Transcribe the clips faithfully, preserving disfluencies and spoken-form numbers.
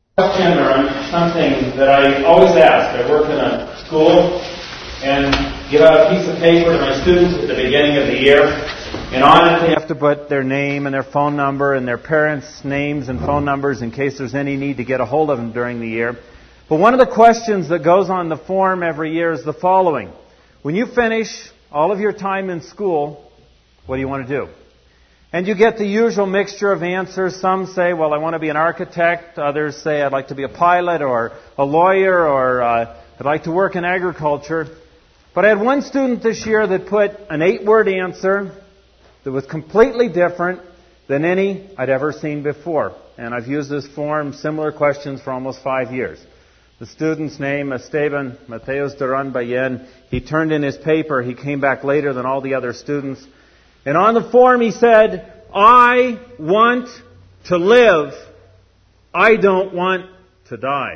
Question or something that I always ask. I work in a school and give out a piece of paper to my students at the beginning of the year. And on it they have to put their name and their phone number and their parents' names and phone numbers in case there's any need to get a hold of them during the year. But one of the questions that goes on the form every year is the following. When you finish all of your time in school, what do you want to do? And you get the usual mixture of answers. Some say, well, I want to be an architect. Others say, I'd like to be a pilot or a lawyer, or uh, I'd like to work in agriculture. But I had one student this year that put an eight-word answer that was completely different than any I'd ever seen before. And I've used this form, similar questions, for almost five years. The student's name, Esteban Mateos Duran Bayen, he turned in his paper. He came back later than all the other students. And on the form he said, I want to live. I don't want to die.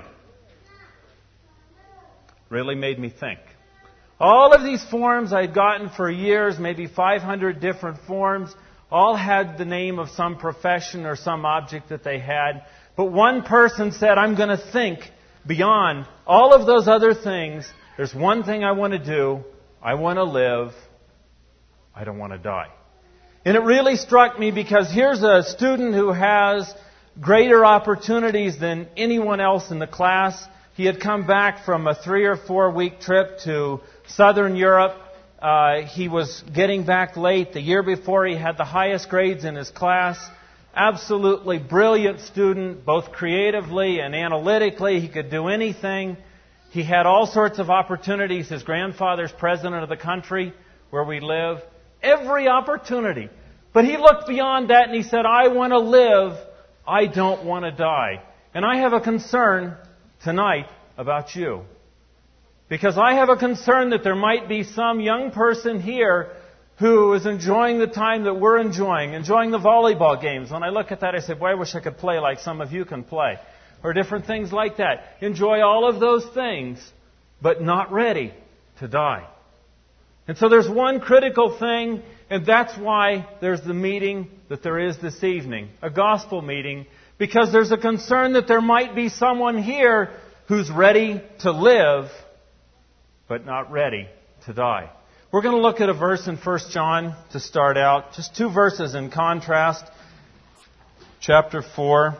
Really made me think. All of these forms I'd gotten for years, maybe five hundred different forms, all had the name of some profession or some object that they had. But one person said, I'm going to think beyond all of those other things. There's one thing I want to do. I want to live. I don't want to die. And it really struck me because here's a student who has greater opportunities than anyone else in the class. He had come back from a three or four week trip to Southern Europe. Uh, he was getting back late. The year before he had the highest grades in his class. Absolutely brilliant student, both creatively and analytically. He could do anything. He had all sorts of opportunities. His grandfather's president of the country where we live. Every opportunity. But he looked beyond that and he said, I want to live. I don't want to die. And I have a concern tonight about you. Because I have a concern that there might be some young person here who is enjoying the time that we're enjoying, enjoying the volleyball games. When I look at that, I say, boy, I wish I could play like some of you can play. Or different things like that. Enjoy all of those things, but not ready to die. And so there's one critical thing, and that's why there's the meeting that there is this evening, a gospel meeting, because there's a concern that there might be someone here who's ready to live, but not ready to die. We're going to look at a verse in First John to start out, just two verses in contrast. Chapter four.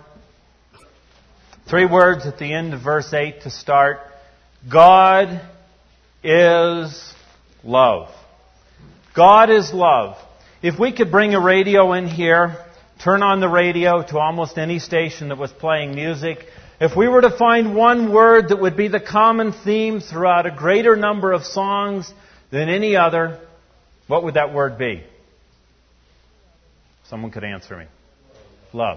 Three words at the end of verse eight to start. God is love. God is love. If we could bring a radio in here, turn on the radio to almost any station that was playing music, if we were to find one word that would be the common theme throughout a greater number of songs than any other, what would that word be? Someone could answer me. Love.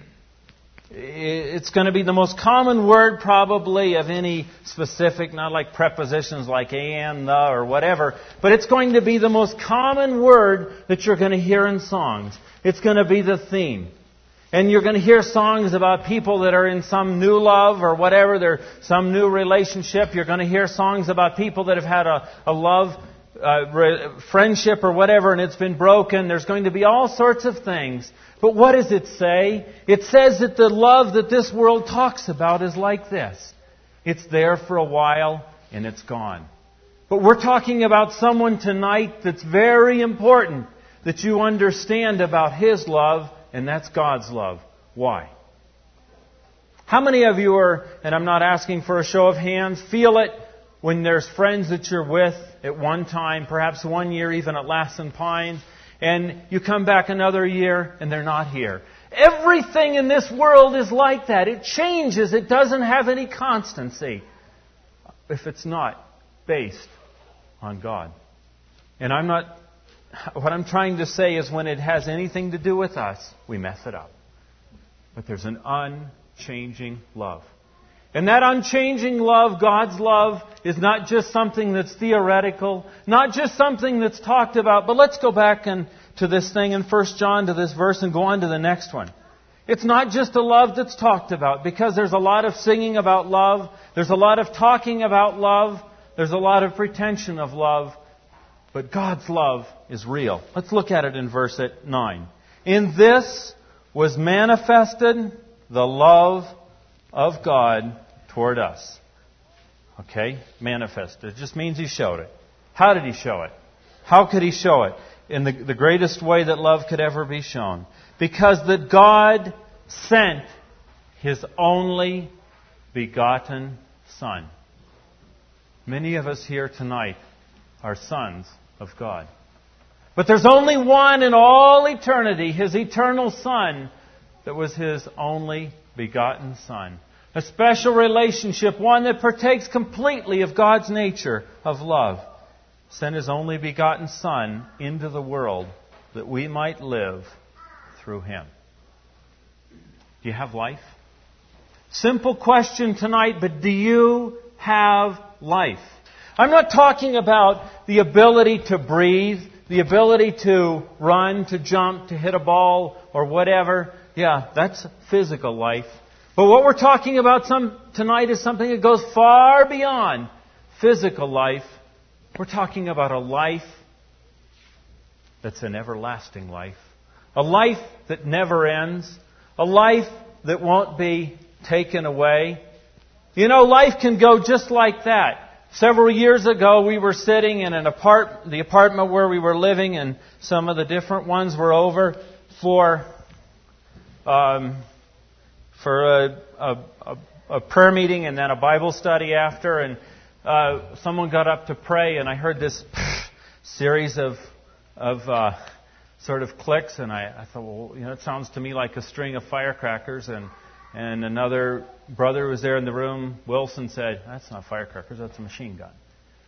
It's going to be the most common word probably of any specific, not like prepositions like and, the, or whatever, but it's going to be the most common word that you're going to hear in songs. It's going to be the theme. And you're going to hear songs about people that are in some new love or whatever, they're some new relationship. You're going to hear songs about people that have had a, a love, uh, re- friendship or whatever, and it's been broken. There's going to be all sorts of things. But what does it say? It says that the love that this world talks about is like this. It's there for a while and it's gone. But we're talking about someone tonight that's very important that you understand about His love, and that's God's love. Why? How many of you are, and I'm not asking for a show of hands, feel it when there's friends that you're with at one time, perhaps one year even at Lassen Pines, and you come back another year and they're not here? Everything in this world is like that. It changes. It doesn't have any constancy if it's not based on God. And I'm not, what I'm trying to say is when it has anything to do with us, we mess it up. But there's an unchanging love. And that unchanging love, God's love, is not just something that's theoretical, not just something that's talked about. But let's go back and to this thing in First John, to this verse, and go on to the next one. It's not just a love that's talked about, because there's a lot of singing about love. There's a lot of talking about love. There's a lot of pretension of love. But God's love is real. Let's look at it in verse nine. In this was manifested the love of God toward us. Okay? Manifested. It just means He showed it. How did He show it? How could He show it? In the, the greatest way that love could ever be shown. Because that God sent His only begotten Son. Many of us here tonight are sons of God. But there's only one in all eternity, His eternal Son, that was His only begotten Son. A special relationship, one that partakes completely of God's nature of love. Sent His only begotten Son into the world that we might live through Him. Do you have life? Simple question tonight, but do you have life? I'm not talking about the ability to breathe, the ability to run, to jump, to hit a ball, or whatever. Yeah, that's physical life. But what we're talking about some, tonight is something that goes far beyond physical life. We're talking about a life that's an everlasting life. A life that never ends. A life that won't be taken away. You know, life can go just like that. Several years ago, we were sitting in an apart, the apartment where we were living, and some of the different ones were over for um, for a, a, a, a prayer meeting and then a Bible study after, and uh, someone got up to pray, and I heard this series of of uh, sort of clicks, and I, I thought, well, you know, it sounds to me like a string of firecrackers, and and another brother was there in the room. Wilson said, "That's not firecrackers, that's a machine gun."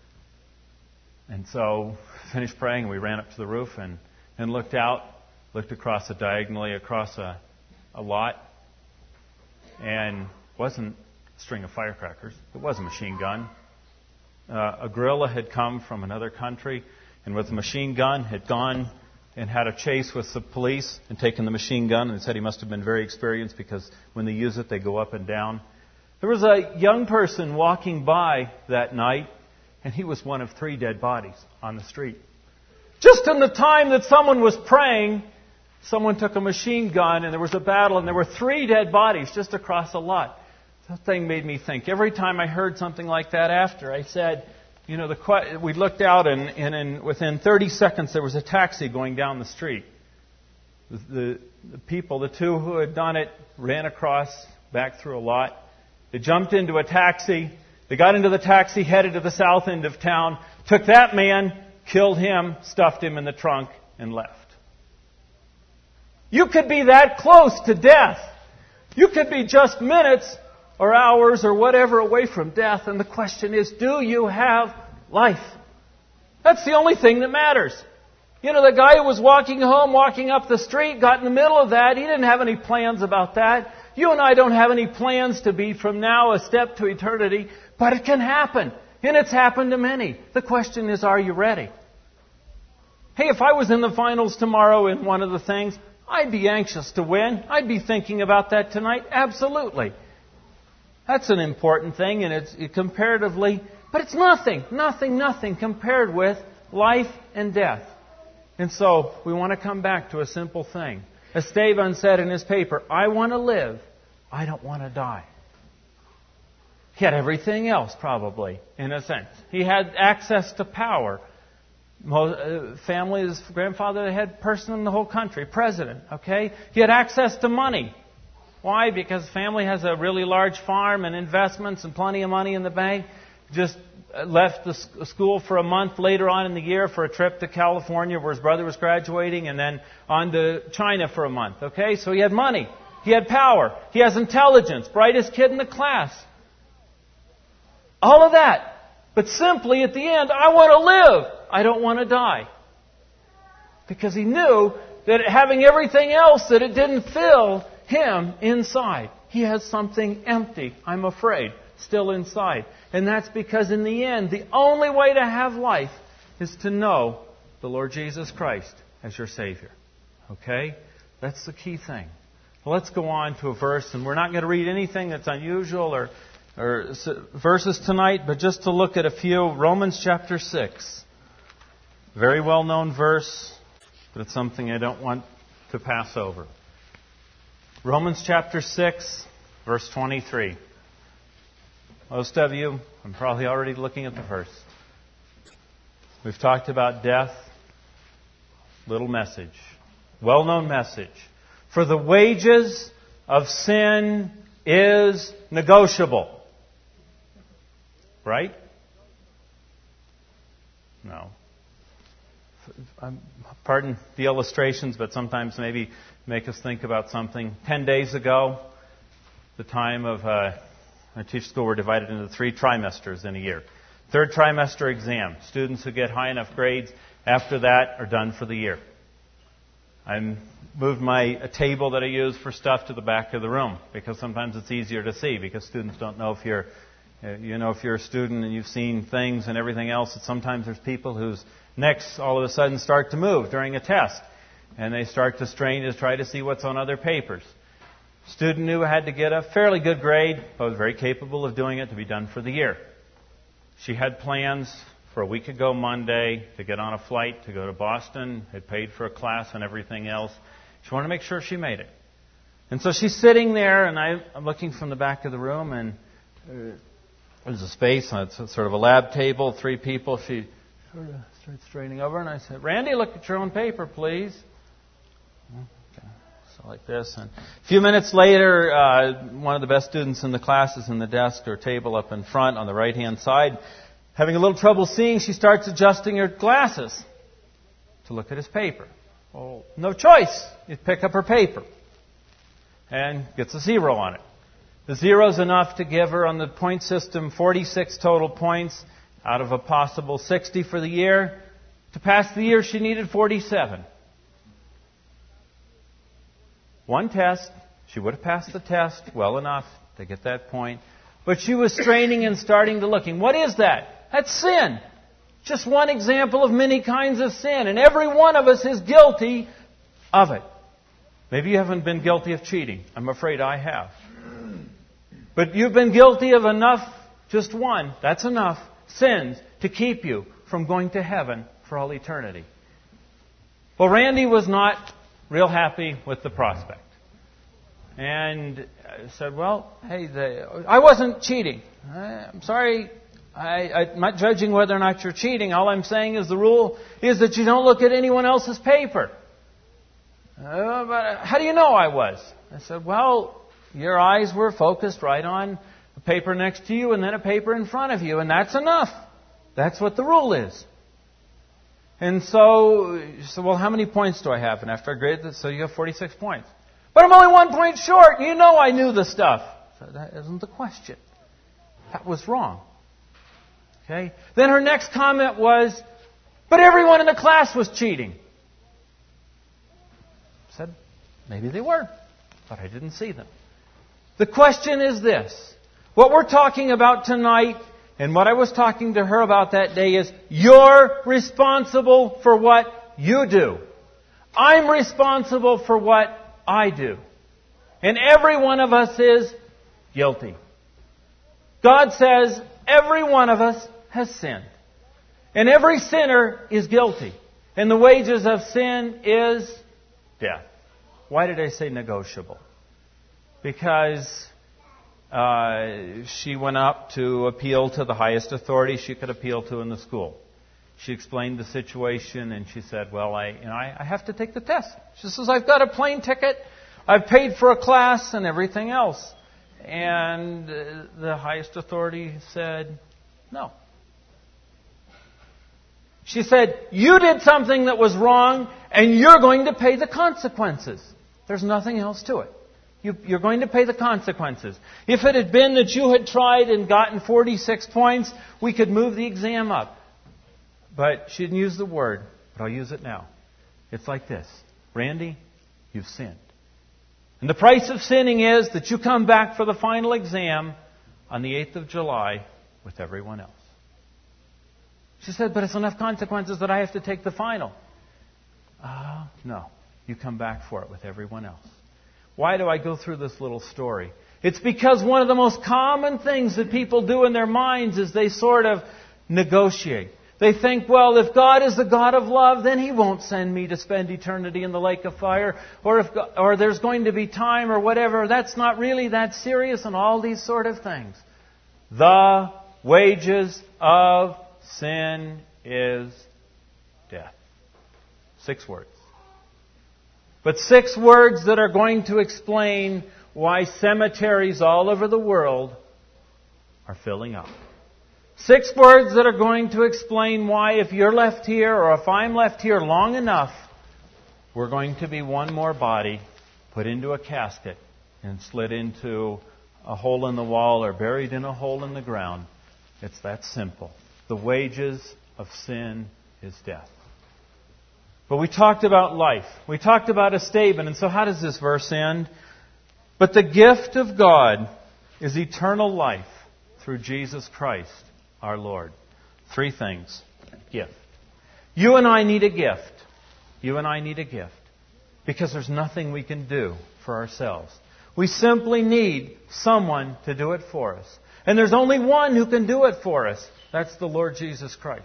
And so, finished praying, and we ran up to the roof and, and looked out, looked across it diagonally across a, a lot, and it wasn't a string of firecrackers. It was a machine gun. Uh, a guerrilla had come from another country, and with a machine gun had gone and had a chase with the police and taken the machine gun, and said he must have been very experienced because when they use it, they go up and down. There was a young person walking by that night, and he was one of three dead bodies on the street. Just in the time that someone was praying, someone took a machine gun, and there was a battle, and there were three dead bodies just across a lot. That thing made me think. Every time I heard something like that after, I said, you know, the, we looked out, and, and in, within thirty seconds, there was a taxi going down the street. The, the, the people, the two who had done it, ran across, back through a lot. They jumped into a taxi. They got into the taxi, headed to the south end of town, took that man, killed him, stuffed him in the trunk, and left. You could be that close to death. You could be just minutes or hours or whatever away from death. And the question is, do you have life? That's the only thing that matters. You know, the guy who was walking home, walking up the street, got in the middle of that. He didn't have any plans about that. You and I don't have any plans to be from now a step to eternity, but it can happen. And it's happened to many. The question is, are you ready? Hey, if I was in the finals tomorrow in one of the things, I'd be anxious to win. I'd be thinking about that tonight. Absolutely. That's an important thing, and it's it comparatively, but it's nothing, nothing, nothing compared with life and death. And so we want to come back to a simple thing. Esteban said in his paper, I want to live, I don't want to die. He had everything else, probably, in a sense. He had access to power. Family, his grandfather, the head person in the whole country, president, okay? He had access to money. Why? Because family has a really large farm and investments and plenty of money in the bank. Just left the school for a month later on in the year for a trip to California where his brother was graduating, and then on to China for a month. Okay? So he had money. He had power. He has intelligence. Brightest kid in the class. All of that. But simply at the end, I want to live. I don't want to die. Because he knew that having everything else, that it didn't fill him inside. He has something empty, I'm afraid, still inside. And that's because in the end, the only way to have life is to know the Lord Jesus Christ as your Savior. Okay? That's the key thing. Well, let's go on to a verse, and we're not going to read anything that's unusual or, or verses tonight, but just to look at a few. Romans chapter six. Very well-known verse, but it's something I don't want to pass over. Romans chapter six, verse twenty-three. Most of you are probably already looking at the verse. We've talked about death. Little message. Well-known message. For the wages of sin is negotiable. Right? No. Pardon the illustrations, but sometimes maybe make us think about something. Ten days ago, the time of uh, I teach school, we're divided into three trimesters in a year. Third trimester exam. Students who get high enough grades after that are done for the year. I moved my a table that I use for stuff to the back of the room because sometimes it's easier to see because students don't know if you're You know, if you're a student and you've seen things and everything else, that sometimes there's people whose necks all of a sudden start to move during a test. And they start to strain to try to see what's on other papers. Student who had to get a fairly good grade, but was very capable of doing it to be done for the year. She had plans for a week ago Monday to get on a flight to go to Boston, had paid for a class and everything else. She wanted to make sure she made it. And so she's sitting there, and I, I'm looking from the back of the room, and Uh, There's a space, it's sort of a lab table, three people. She sort of starts straightening over, and I said, Randy, look at your own paper, please. Okay. So like this. And a few minutes later, uh, one of the best students in the class is in the desk or table up in front on the right-hand side. Having a little trouble seeing, she starts adjusting her glasses to look at his paper. Well, no choice. You pick up her paper and gets a zero on it. The zero's enough to give her on the point system forty-six total points out of a possible sixty for the year. To pass the year, she needed forty-seven. One test. She would have passed the test well enough to get that point. But she was straining and starting to looking. What is that? That's sin. Just one example of many kinds of sin. And every one of us is guilty of it. Maybe you haven't been guilty of cheating. I'm afraid I have. But you've been guilty of enough, just one, that's enough, sins to keep you from going to heaven for all eternity. Well, Randy was not real happy with the prospect. And said, well, hey, the, I wasn't cheating. I'm sorry, I, I'm not judging whether or not you're cheating. All I'm saying is the rule is that you don't look at anyone else's paper. Uh, but how do you know I was? I said, well, your eyes were focused right on a paper next to you and then a paper in front of you, and that's enough. That's what the rule is. And so, so well, how many points do I have? And after I graded this, so you have forty-six points. But I'm only one point short. You know I knew the stuff. So that isn't the question. That was wrong. Okay? Then her next comment was, but everyone in the class was cheating. I said, maybe they were, but I didn't see them. The question is this. What we're talking about tonight and what I was talking to her about that day is you're responsible for what you do. I'm responsible for what I do. And every one of us is guilty. God says every one of us has sinned. And every sinner is guilty. And the wages of sin is death. Why did I say negotiable? Because uh, she went up to appeal to the highest authority she could appeal to in the school. She explained the situation and she said, well, I, you know, I, I have to take the test. She says, I've got a plane ticket, I've paid for a class and everything else. And uh, the highest authority said, no. She said, you did something that was wrong and you're going to pay the consequences. There's nothing else to it. You, you're going to pay the consequences. If it had been that you had tried and gotten forty-six points, we could move the exam up. But she didn't use the word, but I'll use it now. It's like this. Randy, you've sinned. And the price of sinning is that you come back for the final exam on the eighth of July with everyone else. She said, but it's enough consequences that I have to take the final. Uh, no. You come back for it with everyone else. Why do I go through this little story? It's because one of the most common things that people do in their minds is they sort of negotiate. They think, well, if God is the God of love, then He won't send me to spend eternity in the lake of fire. Or if, or there's going to be time or whatever. That's not really that serious, and all these sort of things. The wages of sin is death. Six words. But six words that are going to explain why cemeteries all over the world are filling up. Six words that are going to explain why, if you're left here or if I'm left here long enough, we're going to be one more body put into a casket and slid into a hole in the wall or buried in a hole in the ground. It's that simple. The wages of sin is death. But we talked about life. We talked about a statement. And so how does this verse end? But the gift of God is eternal life through Jesus Christ, our Lord. Three things. Gift. You and I need a gift. You and I need a gift. Because there's nothing we can do for ourselves. We simply need someone to do it for us. And there's only one who can do it for us. That's the Lord Jesus Christ.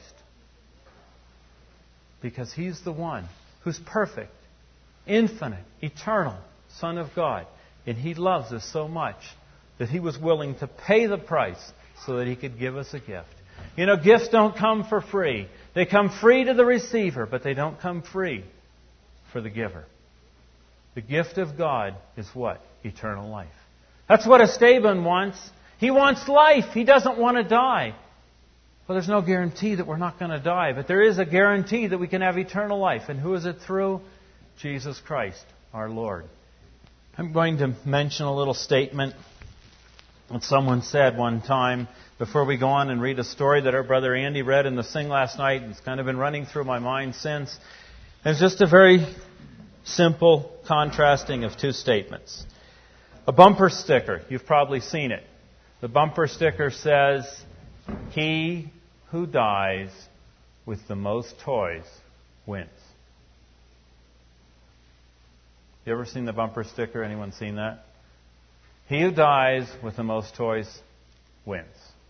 Because He's the one who's perfect, infinite, eternal Son of God. And He loves us so much that He was willing to pay the price so that He could give us a gift. You know, gifts don't come for free. They come free to the receiver, but they don't come free for the giver. The gift of God is what? Eternal life. That's what Esteban wants. He wants life. He doesn't want to die. Well, there's no guarantee that we're not going to die, but there is a guarantee that we can have eternal life. And who is it through? Jesus Christ, our Lord. I'm going to mention a little statement that someone said one time before we go on and read a story that our brother Andy read in the Sing last night. It's kind of been running through my mind since. It's just a very simple contrasting of two statements. A bumper sticker. You've probably seen it. The bumper sticker says, "He who dies with the most toys wins." You ever seen the bumper sticker? Anyone seen that? He who dies with the most toys wins.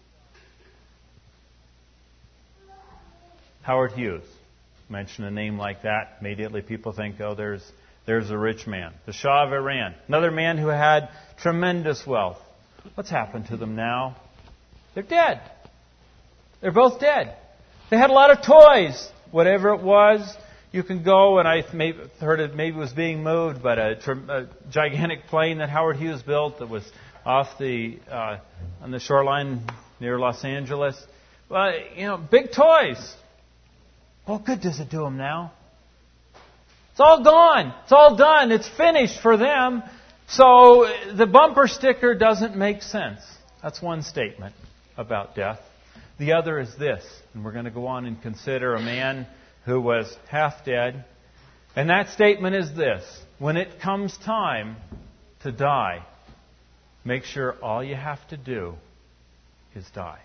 Howard Hughes. Mention a name like that, immediately people think, oh, there's there's a rich man. The Shah of Iran. Another man who had tremendous wealth. What's happened to them now? They're dead. They're both dead. They had a lot of toys. Whatever it was, you can go, and I maybe heard it maybe was being moved, but a, a gigantic plane that Howard Hughes built that was off the uh, on the shoreline near Los Angeles. Well, you know, big toys. What good does it do them now? It's all gone. It's all done. It's finished for them. So the bumper sticker doesn't make sense. That's one statement about death. The other is this, and we're going to go on and consider a man who was half dead. And that statement is this: when it comes time to die, make sure all you have to do is die.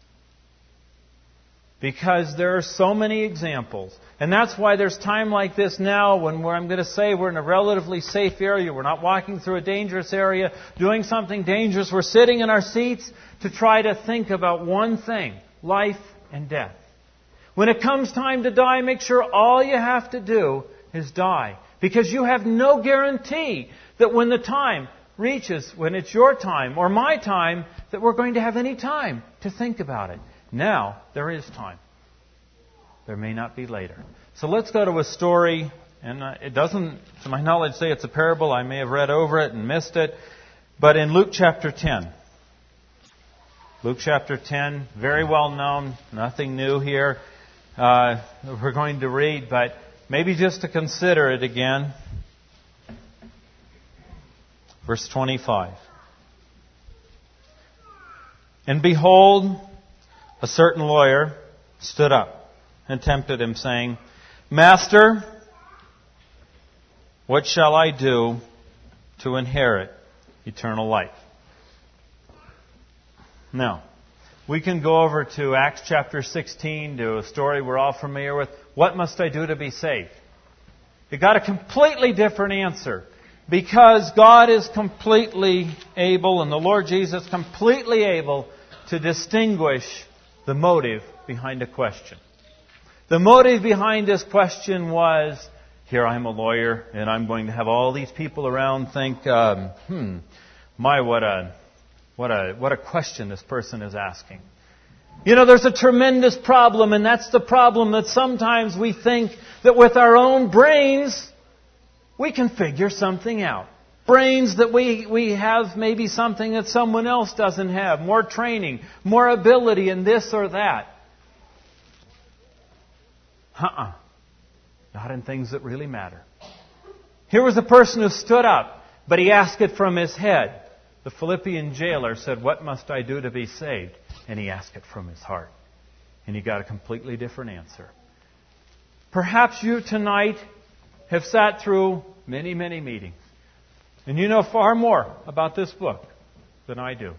Because there are so many examples. And that's why there's time like this now when we're, I'm going to say we're in a relatively safe area. We're not walking through a dangerous area, doing something dangerous. We're sitting in our seats to try to think about one thing: life and death. When it comes time to die, make sure all you have to do is die. Because you have no guarantee that when the time reaches, when it's your time or my time, that we're going to have any time to think about it. Now, there is time. There may not be later. So let's go to a story, and it doesn't, to my knowledge, say it's a parable. I may have read over it and missed it. But in Luke chapter ten. Luke chapter ten, very well known, nothing new here. Uh, we're going to read, but maybe just to consider it again. Verse twenty-five. And behold, a certain lawyer stood up and tempted him, saying, Master, what shall I do to inherit eternal life? Now, we can go over to Acts chapter sixteen, to a story we're all familiar with. What must I do to be saved? It got a completely different answer. Because God is completely able, and the Lord Jesus completely able, to distinguish the motive behind a question. The motive behind this question was, here I'm a lawyer, and I'm going to have all these people around think, um, hmm, my, what a, what a, what a question this person is asking. You know, there's a tremendous problem, and that's the problem that sometimes we think that with our own brains, we can figure something out. Brains that we, we have maybe something that someone else doesn't have. More training, more ability in this or that. Uh-uh. Not in things that really matter. Here was a person who stood up, but he asked it from his head. The Philippian jailer said, "What must I do to be saved?" And he asked it from his heart. And he got a completely different answer. Perhaps you tonight have sat through many, many meetings. And you know far more about this book than I do.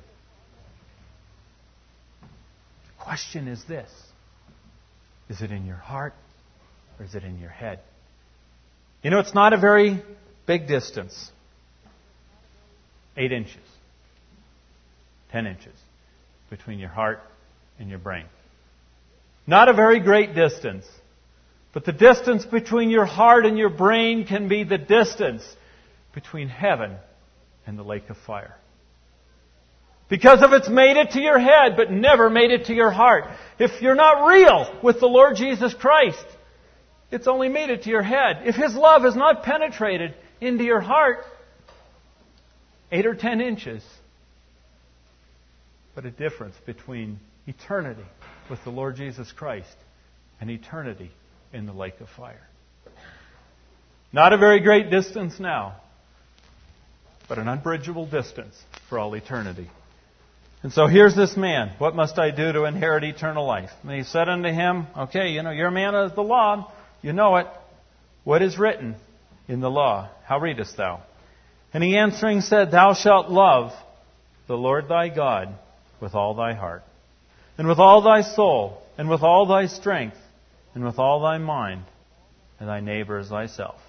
The question is this: is it in your heart or is it in your head? You know, it's not a very big distance. Eight inches. Ten inches between your heart and your brain. Not a very great distance. But the distance between your heart and your brain can be the distance between heaven and the lake of fire. Because if it's made it to your head but never made it to your heart, if you're not real with the Lord Jesus Christ, it's only made it to your head. If His love has not penetrated into your heart, eight or ten inches, but a difference between eternity with the Lord Jesus Christ and eternity in the lake of fire. Not a very great distance now, but an unbridgeable distance for all eternity. And so here's this man. What must I do to inherit eternal life? And he said unto him, okay, you know, you're a man of the law. You know it. What is written in the law? How readest thou? And he answering said, Thou shalt love the Lord thy God with all thy heart, and with all thy soul, and with all thy strength, and with all thy mind, and thy neighbor as thyself.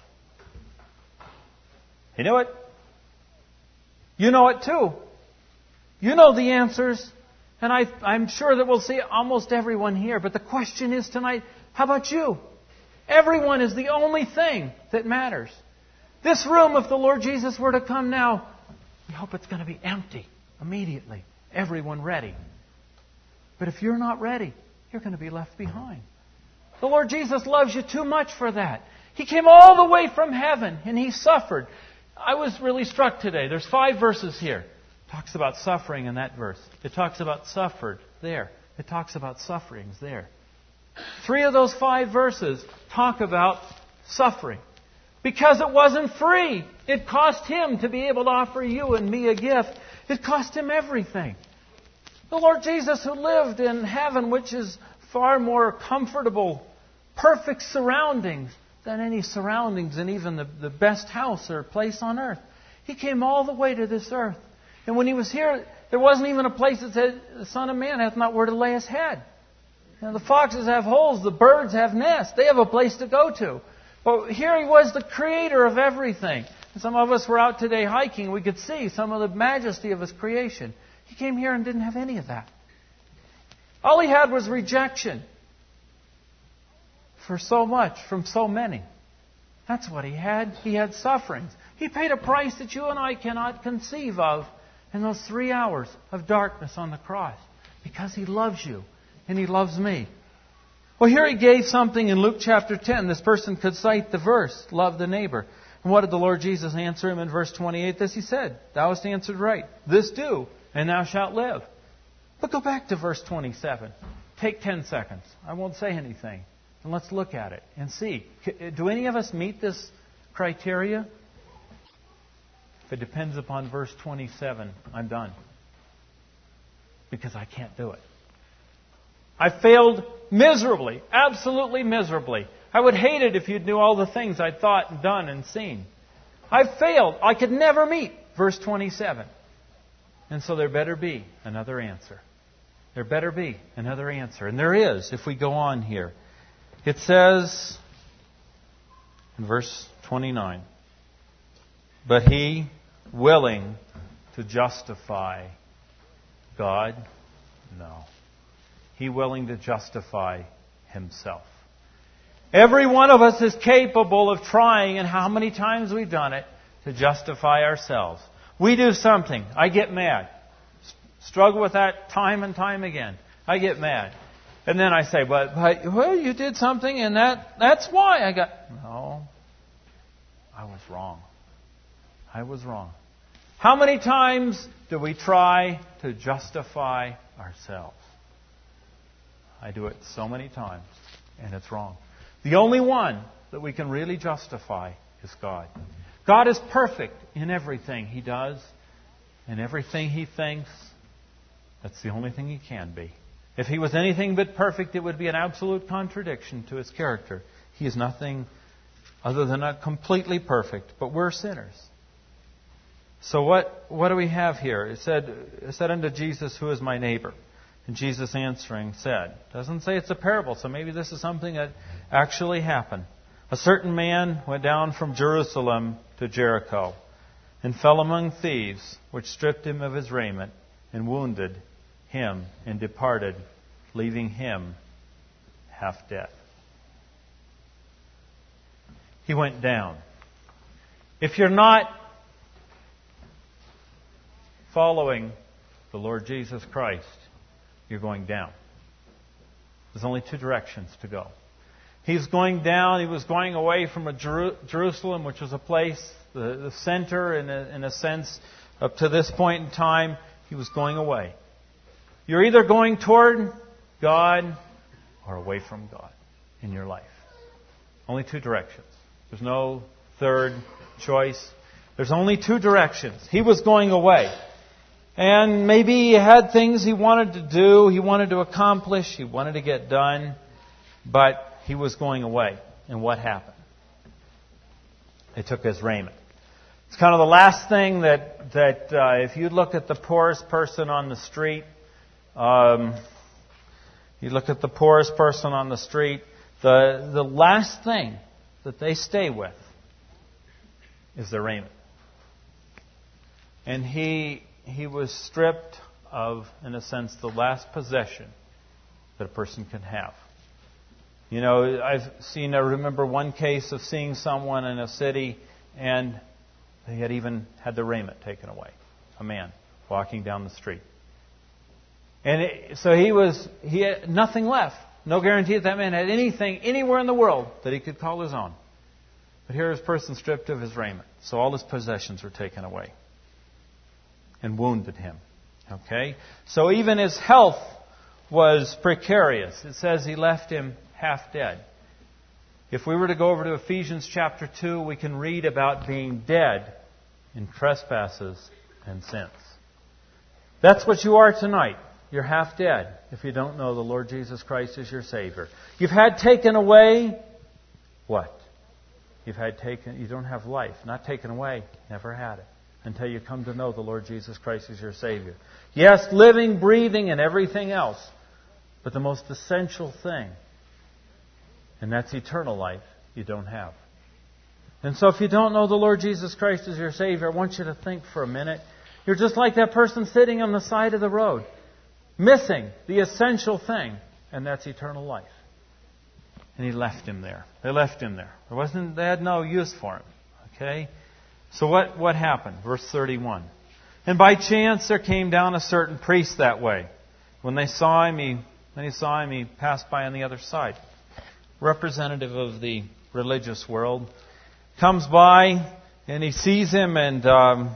You know it? You know it too. You know the answers, and I, I'm sure that we'll see almost everyone here. But the question is tonight, how about you? Everyone is the only thing that matters. This room, if the Lord Jesus were to come now, we hope it's going to be empty immediately. Everyone ready. But if you're not ready, you're going to be left behind. The Lord Jesus loves you too much for that. He came all the way from heaven and He suffered. I was really struck today. There's five verses here. It talks about suffering in that verse. It talks about suffered there. It talks about sufferings there. Three of those five verses talk about suffering. Because it wasn't free. It cost Him to be able to offer you and me a gift. It cost Him everything. The Lord Jesus, who lived in heaven, which is far more comfortable, perfect surroundings than any surroundings in even the, the best house or place on earth. He came all the way to this earth. And when He was here, there wasn't even a place that said, the Son of Man hath not where to lay His head. You know, the foxes have holes, the birds have nests. They have a place to go to. But here He was, the creator of everything. And some of us were out today hiking. We could see some of the majesty of His creation. He came here and didn't have any of that. All He had was rejection for so much, from so many. That's what He had. He had sufferings. He paid a price that you and I cannot conceive of in those three hours of darkness on the cross. Because He loves you and He loves me. Well, here He gave something in Luke chapter ten. This person could cite the verse, love the neighbor. And what did the Lord Jesus answer him in verse twenty-eight? This He said, Thou hast answered right. This do, and thou shalt live. But go back to verse twenty-seven. Take ten seconds. I won't say anything. And let's look at it and see. Do any of us meet this criteria? If it depends upon verse twenty-seven, I'm done. Because I can't do it. I failed miserably, absolutely miserably. I would hate it if you knew all the things I'd thought and done and seen. I failed. I could never meet verse twenty-seven. And so there better be another answer. There better be another answer. And there is, if we go on here. It says in verse twenty-nine, But he willing to justify God? No. He willing to justify himself. Every one of us is capable of trying, and how many times we've done it, to justify ourselves. We do something. I get mad. Struggle with that time and time again. I get mad. And then I say, but, but well, you did something, and that that's why I got... No. I was wrong. I was wrong. How many times do we try to justify ourselves? I do it so many times, and it's wrong. The only one that we can really justify is God. God is perfect in everything He does, in everything He thinks. That's the only thing He can be. If He was anything but perfect, it would be an absolute contradiction to His character. He is nothing other than not completely perfect, but we're sinners. So what, what do we have here? It said, it said unto Jesus, who is my neighbor? And Jesus answering said, doesn't say it's a parable, so maybe this is something that actually happened. A certain man went down from Jerusalem to Jericho and fell among thieves, which stripped him of his raiment and wounded him and departed, leaving him half dead. He went down. If you're not following the Lord Jesus Christ, you're going down. There's only two directions to go. He's going down. He was going away from a Jeru- Jerusalem, which was a place, the, the center in a, in a sense, up to this point in time. He was going away. You're either going toward God or away from God in your life. Only two directions. There's no third choice. There's only two directions. He was going away. And maybe he had things he wanted to do, he wanted to accomplish, he wanted to get done, but he was going away. And what happened? They took his raiment. It's kind of the last thing that, that uh, if you look at the poorest person on the street, um, you look at the poorest person on the street, the, the last thing that they stay with is their raiment. And he... He was stripped of, in a sense, the last possession that a person can have. You know, I've seen, I remember one case of seeing someone in a city and they had even had their raiment taken away. A man walking down the street. And it, so he was, he had nothing left. No guarantee that that man had anything anywhere in the world that he could call his own. But here is a person stripped of his raiment. So all his possessions were taken away. And wounded him. Okay? So even his health was precarious. It says he left him half dead. If we were to go over to Ephesians chapter two, we can read about being dead in trespasses and sins. That's what you are tonight. You're half dead if you don't know the Lord Jesus Christ as your Savior. You've had taken away what? You've had taken, you don't have life. Not taken away, never had it. Until you come to know the Lord Jesus Christ as your Savior. Yes, living, breathing, and everything else. But the most essential thing, and that's eternal life, you don't have. And so if you don't know the Lord Jesus Christ as your Savior, I want you to think for a minute. You're just like that person sitting on the side of the road, missing the essential thing, and that's eternal life. And he left him there. They left him there. There wasn't, they had no use for him. Okay? So what, what happened? Verse thirty-one. And by chance there came down a certain priest that way. When they saw him, he, when he saw him, he passed by on the other side. Representative of the religious world. Comes by and he sees him and um,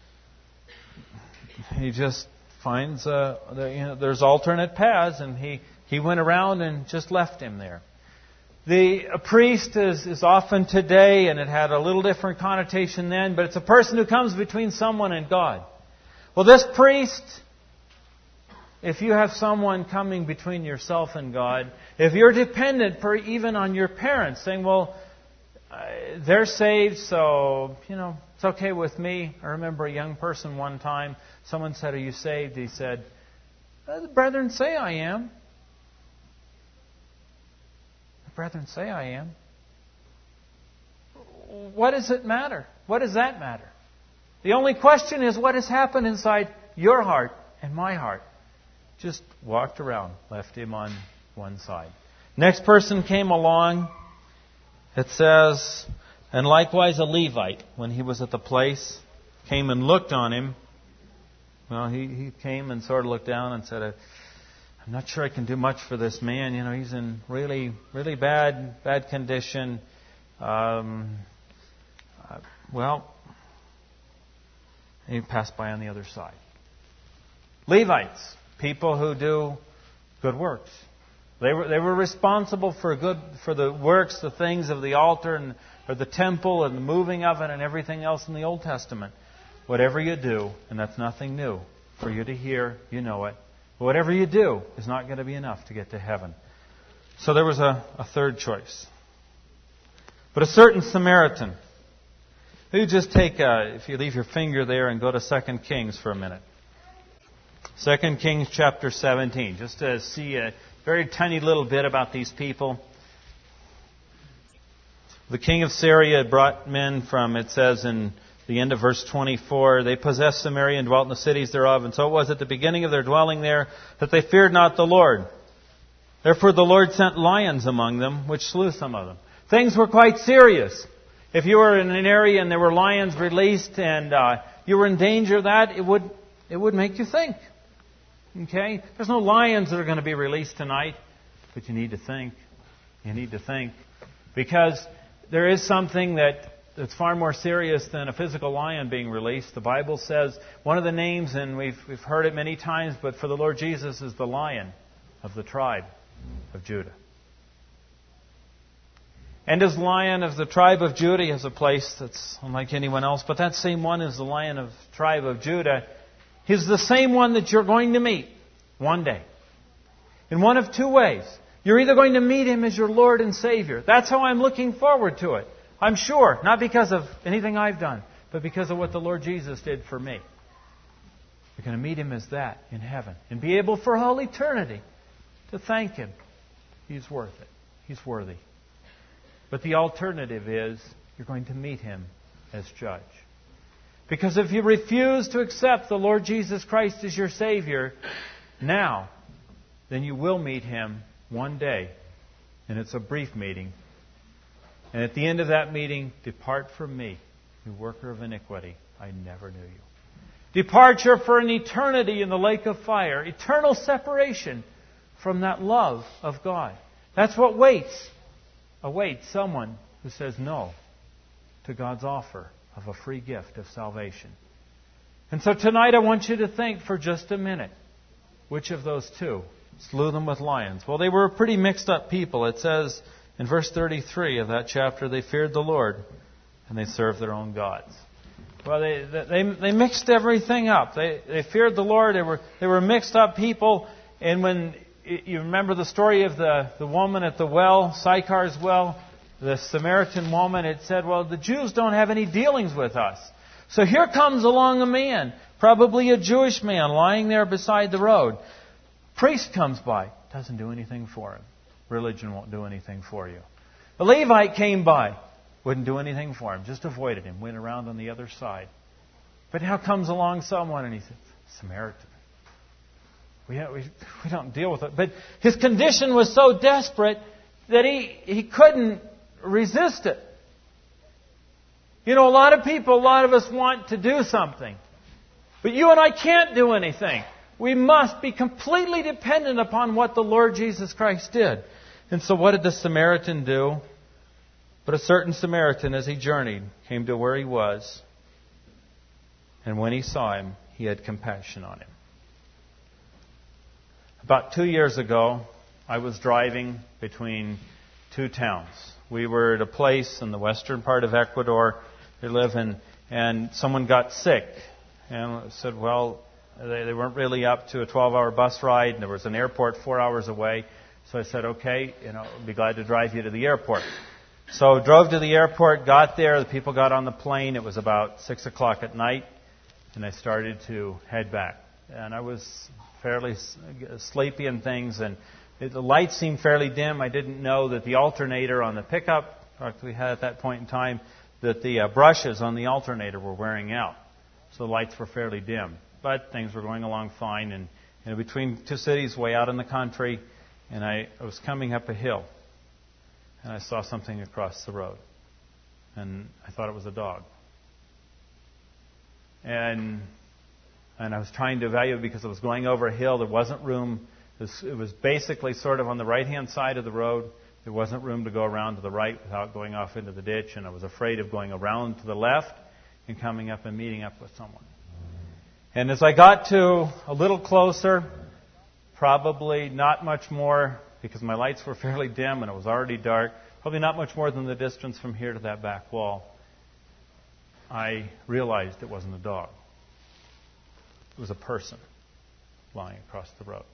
he just finds uh, the, you know, there's alternate paths and he, he went around and just left him there. The a priest is, is often today, and it had a little different connotation then, but it's a person who comes between someone and God. Well, this priest, if you have someone coming between yourself and God, if you're dependent for even on your parents, saying, well, uh, they're saved, so, you know, it's okay with me. I remember a young person one time, someone said, are you saved? He said, the brethren say I am. Brethren say I am. What does it matter? What does that matter? The only question is what has happened inside your heart and my heart. Just walked around, left him on one side. Next person came along, It says, and likewise a Levite, when he was at the place, came and looked on him. Well, he, he came and sort of looked down and said, I'm not sure I can do much for this man. You know, he's in really, really bad, bad condition. Um, uh, well, he passed by on the other side. Levites, people who do good works. They were they were responsible for good for the works, the things of the altar and or the temple and the moving of it and everything else in the Old Testament. Whatever you do, and that's nothing new for you to hear, you know it. But whatever you do is not going to be enough to get to heaven. So there was a, a third choice. But a certain Samaritan. You just take, a, if you leave your finger there and go to Second Kings for a minute. Second Kings chapter seventeen, just to see a very tiny little bit about these people. The king of Syria had brought men from, it says in the end of verse twenty-four, they possessed Samaria and dwelt in the cities thereof. And so it was at the beginning of their dwelling there that they feared not the Lord. Therefore the Lord sent lions among them, which slew some of them. Things were quite serious. If you were in an area and there were lions released and uh, you were in danger of that, it would it would make you think. Okay? There's no lions that are going to be released tonight, but you need to think. You need to think. Because there is something that that's far more serious than a physical lion being released. The Bible says one of the names, and we've we've heard it many times, but for the Lord Jesus is the Lion of the tribe of Judah. And as Lion of the tribe of Judah, he has a place that's unlike anyone else, but that same one is the Lion of the tribe of Judah. He's the same one that you're going to meet one day. In one of two ways. You're either going to meet Him as your Lord and Savior. That's how I'm looking forward to it. I'm sure, not because of anything I've done, but because of what the Lord Jesus did for me. You're going to meet Him as that in heaven and be able for all eternity to thank Him. He's worth it. He's worthy. But the alternative is you're going to meet Him as judge. Because if you refuse to accept the Lord Jesus Christ as your Savior now, then you will meet Him one day. And it's a brief meeting. And at the end of that meeting, depart from me, you worker of iniquity. I never knew you. Departure for an eternity in the lake of fire. Eternal separation from that love of God. That's what waits. Awaits someone who says no to God's offer of a free gift of salvation. And so tonight I want you to think for just a minute, which of those two slew them with lions? Well, they were a pretty mixed up people. It says in verse thirty-three of that chapter, they feared the Lord and they served their own gods. Well, they they they mixed everything up. They they feared the Lord. They were they were mixed up people. And when you remember the story of the, the woman at the well, Sychar's well, the Samaritan woman, it said, well, the Jews don't have any dealings with us. So here comes along a man, probably a Jewish man, lying there beside the road. Priest comes by. Doesn't do anything for him. Religion won't do anything for you. The Levite came by. Wouldn't do anything for him. Just avoided him. Went around on the other side. But now comes along someone and he says, Samaritan. We, we, we don't deal with it. But his condition was so desperate that he, he couldn't resist it. You know, a lot of people, a lot of us want to do something. But you and I can't do anything. We must be completely dependent upon what the Lord Jesus Christ did. And so what did the Samaritan do? But a certain Samaritan, as he journeyed, came to where he was. And when he saw him, he had compassion on him. About two years ago, I was driving between two towns. We were at a place in the western part of Ecuador they live in, and someone got sick. And I said, well, they, they weren't really up to a twelve-hour bus ride, and there was an airport four hours away. So I said, okay, you know, I'd be glad to drive you to the airport. So drove to the airport, got there, the people got on the plane. It was about six o'clock at night, and I started to head back. And I was fairly sleepy and things, and the lights seemed fairly dim. I didn't know that the alternator on the pickup truck we had at that point in time, that the uh, brushes on the alternator were wearing out. So the lights were fairly dim. But things were going along fine, and you know, between two cities way out in the country, and I, I was coming up a hill. and I saw something across the road. And I thought it was a dog. And and I was trying to evaluate because I was going over a hill. There wasn't room. It was, it was basically sort of on the right-hand side of the road. There wasn't room to go around to the right without going off into the ditch. And I was afraid of going around to the left and coming up and meeting up with someone. And as I got to a little closer, probably not much more, because my lights were fairly dim and it was already dark, probably not much more than the distance from here to that back wall, I realized it wasn't a dog. It was a person lying across the road.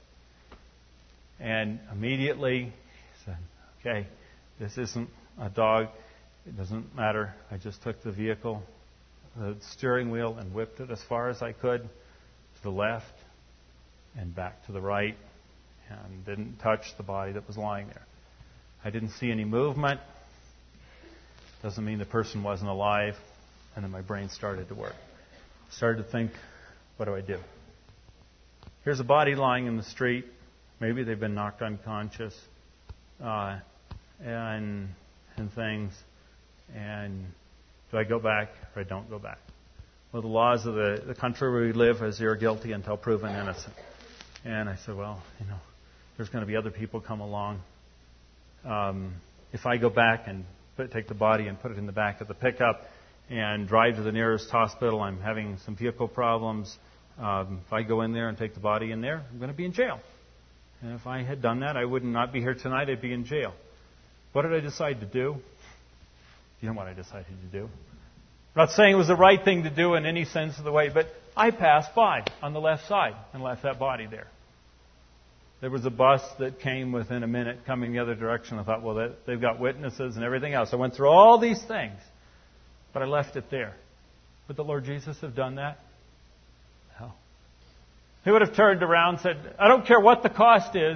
And immediately he said, okay, this isn't a dog. It doesn't matter. I just took the vehicle, the steering wheel, and whipped it as far as I could to the left and back to the right, and didn't touch the body that was lying there. I didn't see any movement. Doesn't mean the person wasn't alive. And then my brain started to work. Started to think, what do I do? Here's a body lying in the street. Maybe they've been knocked unconscious, uh, and and things. And do I go back or I don't go back? Well, the laws of the, the country where we live is you're guilty until proven innocent. And I said, well, you know, there's going to be other people come along. Um, if I go back and put, take the body and put it in the back of the pickup and drive to the nearest hospital, I'm having some vehicle problems. Um, if I go in there and take the body in there, I'm going to be in jail. And if I had done that, I would not be here tonight. I'd be in jail. What did I decide to do? You know what I decided to do. I'm not saying it was the right thing to do in any sense of the way, but I passed by on the left side and left that body there. There was a bus that came within a minute coming the other direction. I thought, well, they've got witnesses and everything else. I went through all these things, but I left it there. Would the Lord Jesus have done that? No. He would have turned around and said, I don't care what the cost is,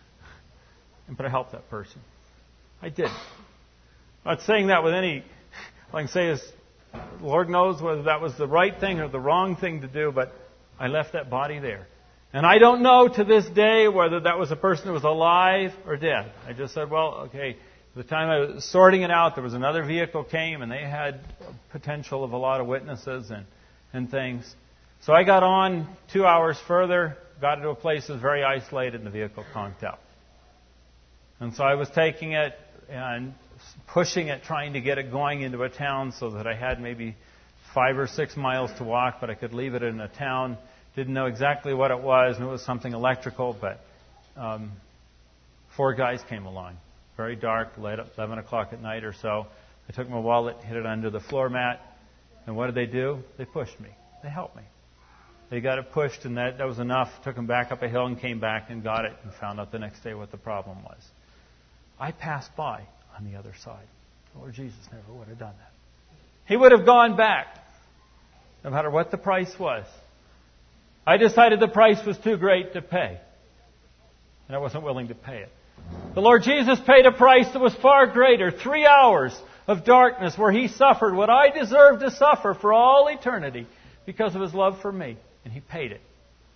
but I helped that person. I did. I'm not saying that with any, all I can say is, the Lord knows whether that was the right thing or the wrong thing to do, but I left that body there. And I don't know to this day whether that was a person who was alive or dead. I just said, well, okay, the time I was sorting it out, there was another vehicle came, and they had potential of a lot of witnesses and, and things. So I got on two hours further, got to a place that was very isolated, and the vehicle conked out. And so I was taking it and pushing it, trying to get it going into a town so that I had maybe five or six miles to walk, but I could leave it in a town. Didn't know exactly what it was, and it was something electrical, but um, four guys came along. Very dark, late eleven o'clock at night or so. I took my wallet, hid it under the floor mat, and what did they do? They pushed me. They helped me. They got it pushed, and that, that was enough. Took them back up a hill and came back and got it and found out the next day what the problem was. I passed by on the other side. The Lord Jesus never would have done that. He would have gone back, no matter what the price was. I decided the price was too great to pay, and I wasn't willing to pay it. The Lord Jesus paid a price that was far greater, three hours of darkness where He suffered what I deserved to suffer for all eternity because of His love for me, and He paid it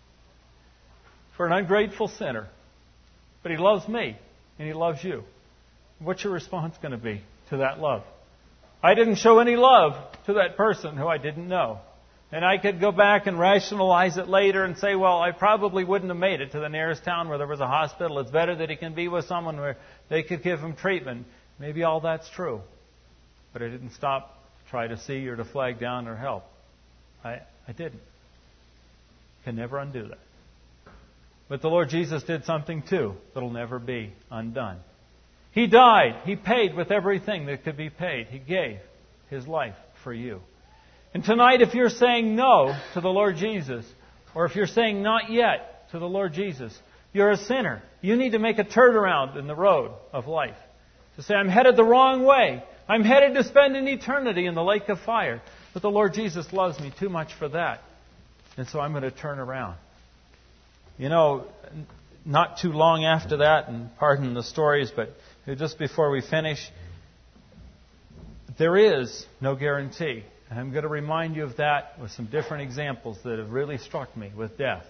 for an ungrateful sinner. But He loves me, and He loves you. What's your response going to be to that love? I didn't show any love to that person who I didn't know. And I could go back and rationalize it later and say, well, I probably wouldn't have made it to the nearest town where there was a hospital. It's better that he can be with someone where they could give him treatment. Maybe all that's true. But I didn't stop to try to see or to flag down or help. I, I didn't. Can never undo that. But the Lord Jesus did something too that'll never be undone. He died. He paid with everything that could be paid. He gave His life for you. And tonight, if you're saying no to the Lord Jesus, or if you're saying not yet to the Lord Jesus, you're a sinner. You need to make a turnaround in the road of life. To say, I'm headed the wrong way. I'm headed to spend an eternity in the lake of fire. But the Lord Jesus loves me too much for that. And so I'm going to turn around. You know, not too long after that, and pardon the stories, but just before we finish, there is no guarantee. And I'm going to remind you of that with some different examples that have really struck me with death.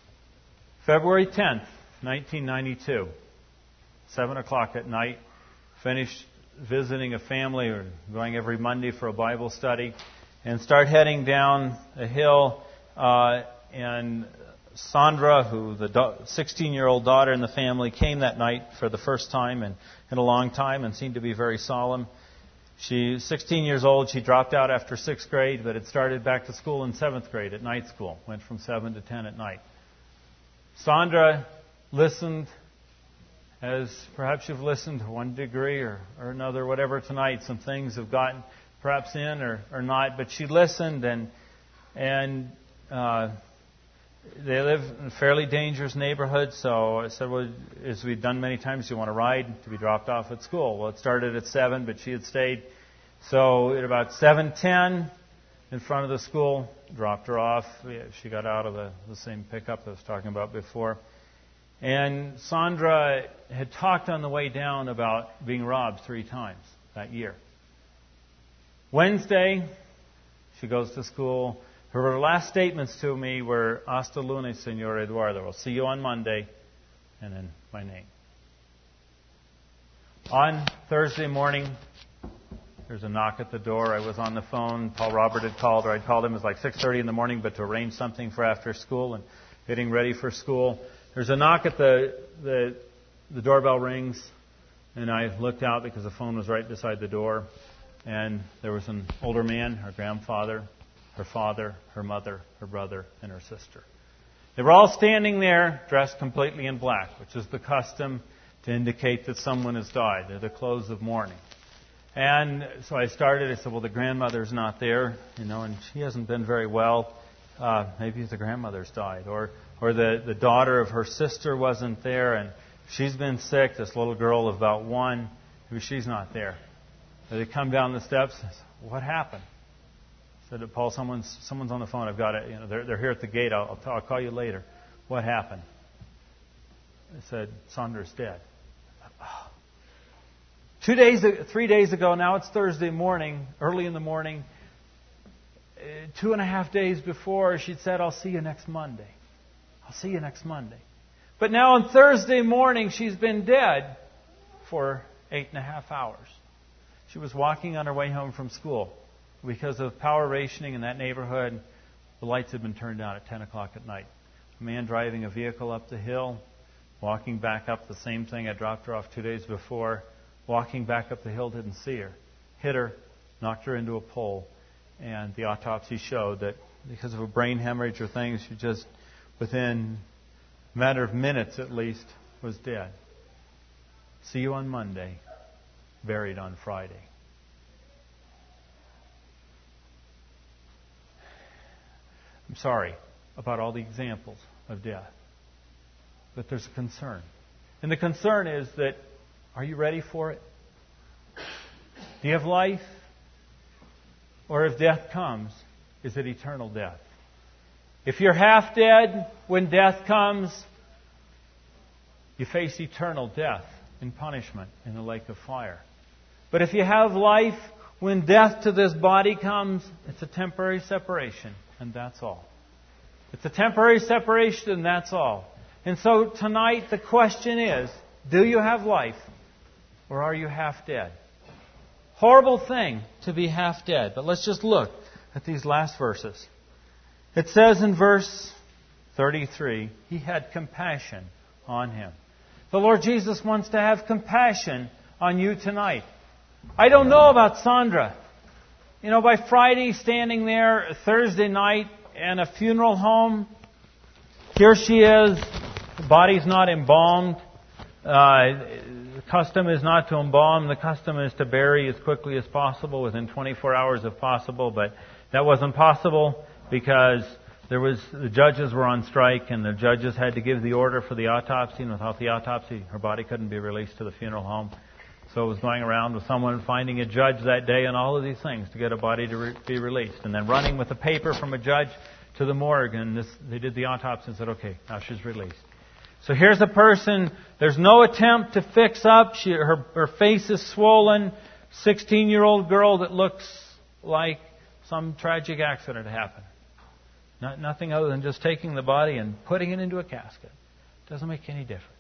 February tenth, nineteen ninety-two, seven o'clock at night, finished visiting a family, or going every Monday for a Bible study, and start heading down a hill. Uh, and Sandra, who the sixteen-year-old daughter in the family, came that night for the first time in, in a long time and seemed to be very solemn. She's sixteen years old. She dropped out after sixth grade, but had started back to school in seventh grade at night school. Went from seven to ten at night. Sandra listened, as perhaps you've listened to one degree or, or another, whatever tonight. Some things have gotten perhaps in or, or not, but she listened, and and uh, they live in a fairly dangerous neighborhood. So I said, well, as we've done many times, do you want to ride to be dropped off at school? Well, it started at seven, but she had stayed. So at about seven ten, in front of the school, dropped her off. She got out of the, the same pickup I was talking about before. And Sandra had talked on the way down about being robbed three times that year. Wednesday, she goes to school. Her last statements to me were, "Hasta lunes, Señor Eduardo." I'll see you on Monday, and then my name. On Thursday morning, there's a knock at the door. I was on the phone. Paul Robert had called, or I'd called him. It was like six thirty in the morning, but to arrange something for after school and getting ready for school. There's a knock at the, the, the doorbell rings, and I looked out because the phone was right beside the door. And there was an older man, her grandfather, her father, her mother, her brother, and her sister. They were all standing there dressed completely in black, which is the custom to indicate that someone has died. They're the clothes of mourning. And so I started, I said, well, the grandmother's not there, you know, and she hasn't been very well. Uh, maybe the grandmother's died. Or or the, the daughter of her sister wasn't there, and she's been sick, this little girl of about one, who she's not there. So they come down the steps, and I said, what happened? I said, Paul, someone's someone's on the phone. I've got it. You know, they're they're here at the gate. I'll I'll, t- I'll call you later. What happened? I said, Sandra's dead. Oh. Two days, three days ago. Now it's Thursday morning, early in the morning. Two and a half days before, she'd said, "I'll see you next Monday. I'll see you next Monday." But now on Thursday morning, she's been dead for eight and a half hours. She was walking on her way home from school. Because of power rationing in that neighborhood, the lights had been turned down at ten o'clock at night. A man driving a vehicle up the hill, walking back up, the same thing. I dropped her off two days before. Walking back up the hill, didn't see her. Hit her, knocked her into a pole. And the autopsy showed that because of a brain hemorrhage or things, she just, within a matter of minutes at least, was dead. See you on Monday. Buried on Friday. I'm sorry about all the examples of death. But there's a concern. And the concern is that, are you ready for it? Do you have life? Or if death comes, is it eternal death? If you're half dead when death comes, you face eternal death in punishment in the lake of fire. But if you have life, when death to this body comes, it's a temporary separation, and that's all. It's a temporary separation, and that's all. And so tonight the question is, do you have life, or are you half dead? Horrible thing to be half dead. But let's just look at these last verses. It says in verse thirty-three, He had compassion on him. The Lord Jesus wants to have compassion on you tonight. I don't know about Sandra. You know, by Friday, standing there, Thursday night, in a funeral home, here she is. The body's not embalmed. Uh, the custom is not to embalm. The custom is to bury as quickly as possible, within twenty-four hours if possible. But that wasn't possible because there was the judges were on strike, and the judges had to give the order for the autopsy. And without the autopsy, her body couldn't be released to the funeral home. So it was going around with someone finding a judge that day and all of these things to get a body to re- be released. And then running with a paper from a judge to the morgue. And this, they did the autopsy and said, okay, now she's released. So here's a person, there's no attempt to fix up. She, her, her face is swollen. sixteen-year-old girl that looks like some tragic accident happened. Not, nothing other than just taking the body and putting it into a casket. Doesn't make any difference.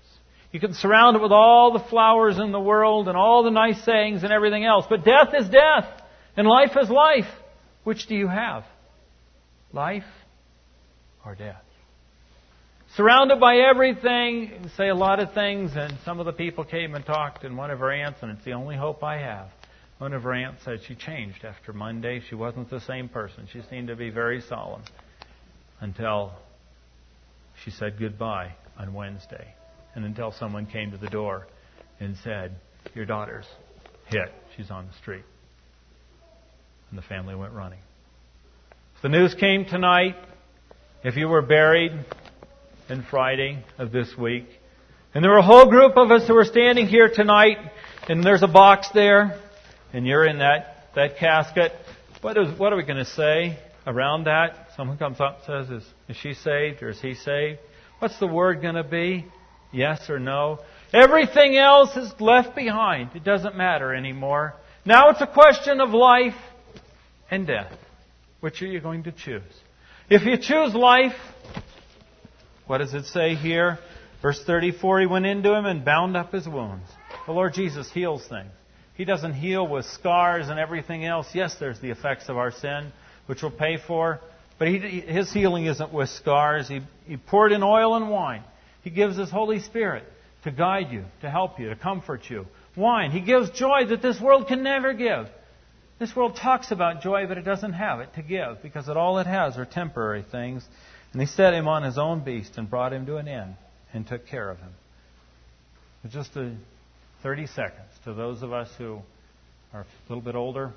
You can surround it with all the flowers in the world and all the nice sayings and everything else. But death is death, and life is life. Which do you have? Life or death? Surrounded by everything, you say a lot of things, and some of the people came and talked, and one of her aunts, and it's the only hope I have. One of her aunts said she changed after Monday. She wasn't the same person. She seemed to be very solemn until she said goodbye on Wednesday, and until someone came to the door and said, your daughter's hit. She's on the street. And the family went running. The news came tonight. If you were buried and Friday of this week. And there were a whole group of us who were standing here tonight, and there's a box there, and you're in that, that casket. What is what are we going to say around that? Someone comes up and says, is, is she saved or is he saved? What's the word going to be? Yes or no? Everything else is left behind. It doesn't matter anymore. Now it's a question of life and death. Which are you going to choose? If you choose life, what does it say here? Verse thirty-four, he went into him and bound up his wounds. The Lord Jesus heals things. He doesn't heal with scars and everything else. Yes, there's the effects of our sin, which we'll pay for. But he, his healing isn't with scars. He, he poured in oil and wine. He gives His Holy Spirit to guide you, to help you, to comfort you. Wine. He gives joy that this world can never give. This world talks about joy, but it doesn't have it to give, because it, all it has are temporary things. And He set him on His own beast and brought him to an inn and took care of him. For just a thirty seconds, to those of us who are a little bit older,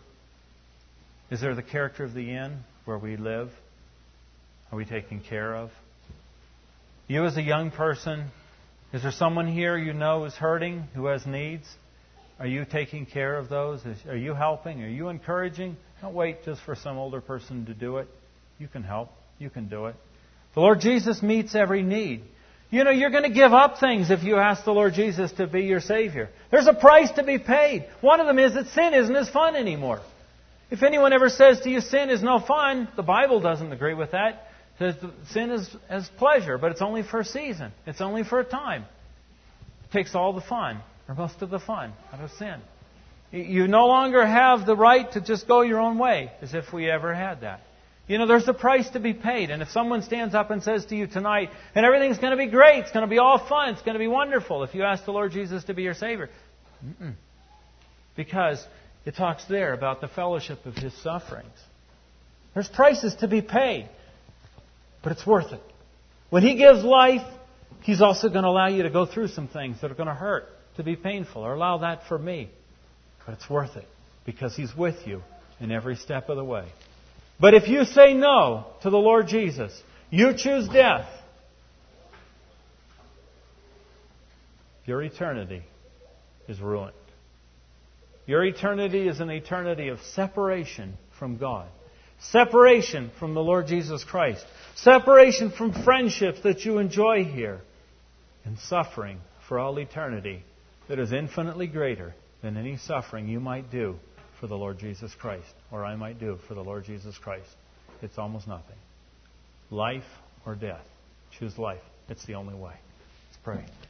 is there the character of the inn where we live? Are we taken care of? You as a young person, is there someone here you know is hurting, who has needs? Are you taking care of those? Are you helping? Are you encouraging? Don't wait just for some older person to do it. You can help. You can do it. The Lord Jesus meets every need. You know, you're going to give up things if you ask the Lord Jesus to be your Savior. There's a price to be paid. One of them is that sin isn't as fun anymore. If anyone ever says to you sin is no fun, the Bible doesn't agree with that. It says sin is as pleasure, but it's only for a season. It's only for a time. It takes all the fun, or most of the fun, out of sin. You no longer have the right to just go your own way, as if we ever had that. You know, there's a price to be paid. And if someone stands up and says to you tonight, and everything's going to be great, it's going to be all fun, it's going to be wonderful, if you ask the Lord Jesus to be your Savior. Mm-mm. Because it talks there about the fellowship of His sufferings. There's prices to be paid, but it's worth it. When He gives life, He's also going to allow you to go through some things that are going to hurt, to be painful, or allow that for me. But it's worth it, because He's with you in every step of the way. But if you say no to the Lord Jesus, you choose death, your eternity is ruined. Your eternity is an eternity of separation from God. Separation from the Lord Jesus Christ. Separation from friendships that you enjoy here. And suffering for all eternity that is infinitely greater than any suffering you might do for the Lord Jesus Christ, or I might do for the Lord Jesus Christ. It's almost nothing. Life or death. Choose life. It's the only way. Let's pray.